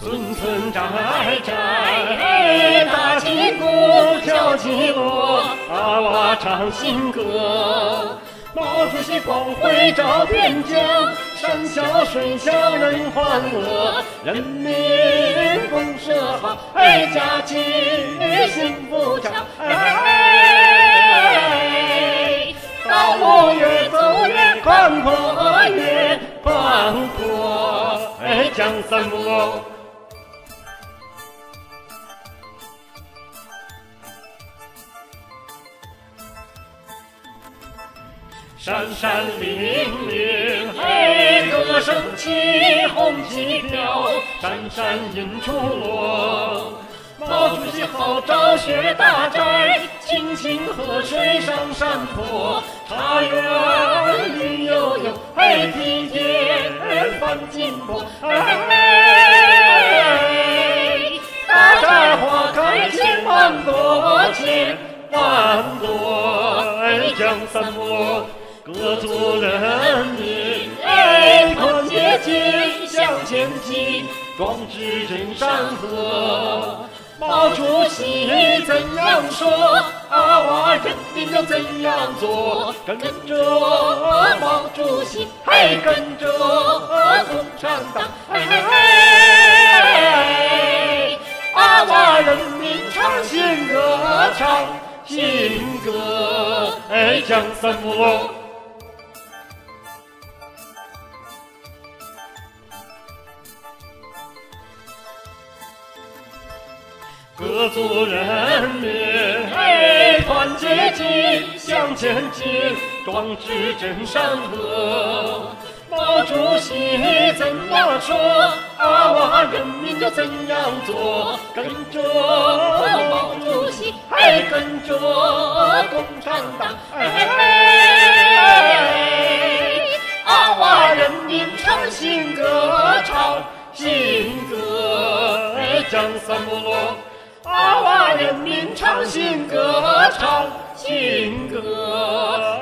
村村寨寨，打起鼓，敲起锣，娃娃唱新歌。毛主席光辉照边疆，山小水小人欢乐，人民公社好，家齐幸福强。道路越走越宽阔，越宽阔，江山路。闪闪灵灵，歌声起，红旗飘，闪闪映出我。毛主席号召学大寨，青青河水上山坡，茶园绿油油，梯田翻金波。大寨花开千万朵，千万朵，江山路。各族人民，团结起，向前进，壮志真山河。毛主席怎样说，娃人民要怎样做？跟着毛主席，跟着共产党，娃人民唱新歌，唱新歌，江山路。各族人民，团结起，向前进，壮志真山河。毛主席怎样说，娃人民就怎样做，跟着毛主席，跟着共产党，娃人民唱新歌，唱新歌，江山路。娃人民唱新歌，唱新歌。